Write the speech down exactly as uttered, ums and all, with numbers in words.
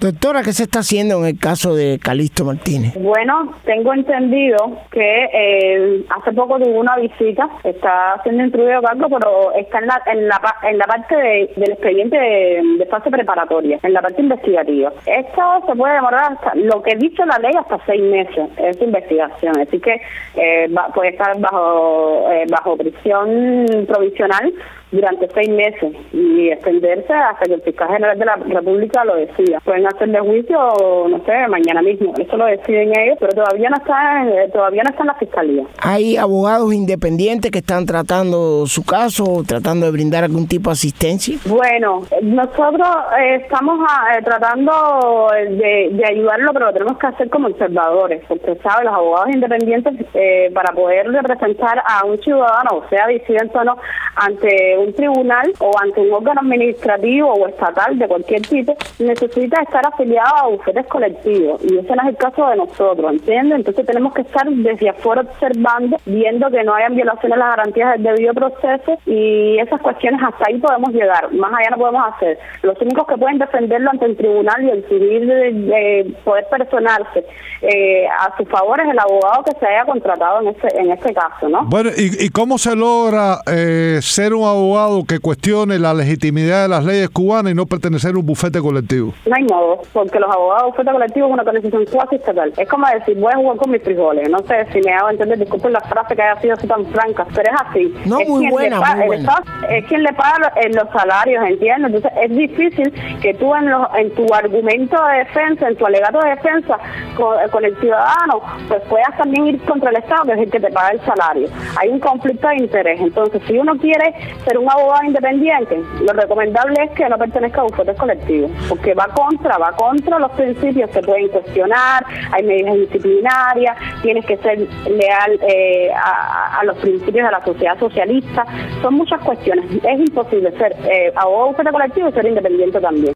Doctora, ¿qué se está haciendo en el caso de Calixto Martínez? Bueno, tengo entendido que eh, hace poco tuvo una visita, está siendo instruido cargo, pero está en la en la, en la parte de, del expediente de, de fase preparatoria, en la parte investigativa. Esto se puede demorar hasta, lo que dice la ley, hasta seis meses, es investigación, así que eh, va, puede estar bajo eh, bajo prisión provisional durante seis meses y extenderse hasta que el fiscal general de la República lo decida. Pueden hacerle juicio, no sé, mañana mismo. Eso lo deciden ellos, pero todavía no está, en, todavía no está en la fiscalía. ¿Hay abogados independientes que están tratando su caso, tratando de brindar algún tipo de asistencia? Bueno, nosotros eh, estamos a, eh, tratando de, de ayudarlo, pero lo tenemos que hacer como observadores, porque, ¿sabe? Los abogados independientes, eh, para poder representar a un ciudadano, o sea, disidente o no, ante un tribunal o ante un órgano administrativo o estatal de cualquier tipo, necesita estar afiliado a bufetes colectivos, y ese no es el caso de nosotros, ¿entiendes? Entonces tenemos que estar desde afuera observando, viendo que no hayan violaciones a las garantías del debido proceso, y esas cuestiones hasta ahí podemos llegar, más allá no podemos hacer. Los únicos que pueden defenderlo ante el tribunal y exigir de, de poder personarse eh, a su favor es el abogado que se haya contratado en este, en este caso, ¿no? Bueno, ¿y, y cómo se logra eh, ser un abogado que cuestione la legitimidad de las leyes cubanas y no pertenecer a un bufete colectivo? No hay modo, porque los abogados de bufete colectivo es una organización cuasi estatal. Es como decir, voy a jugar con mis frijoles. No sé si me hago entender, disculpen la frase que haya sido así tan franca, pero es así. No, es muy buena, paga, muy buena. Estado, es quien le paga los, en los salarios, ¿entiendes? Entonces es difícil que tú en, los, en tu argumento de defensa, en tu alegato de defensa con, con el ciudadano, pues puedas también ir contra el Estado, que es el que te paga el salario. Hay un conflicto de interés. Entonces, si uno quiere ser un abogado independiente, lo recomendable es que no pertenezca a bufetes colectivos, porque va contra, va contra los principios, se pueden cuestionar, hay medidas disciplinarias, tienes que ser leal eh, a, a los principios de la sociedad socialista, son muchas cuestiones. Es imposible ser eh, abogado de bufete colectivo y ser independiente también.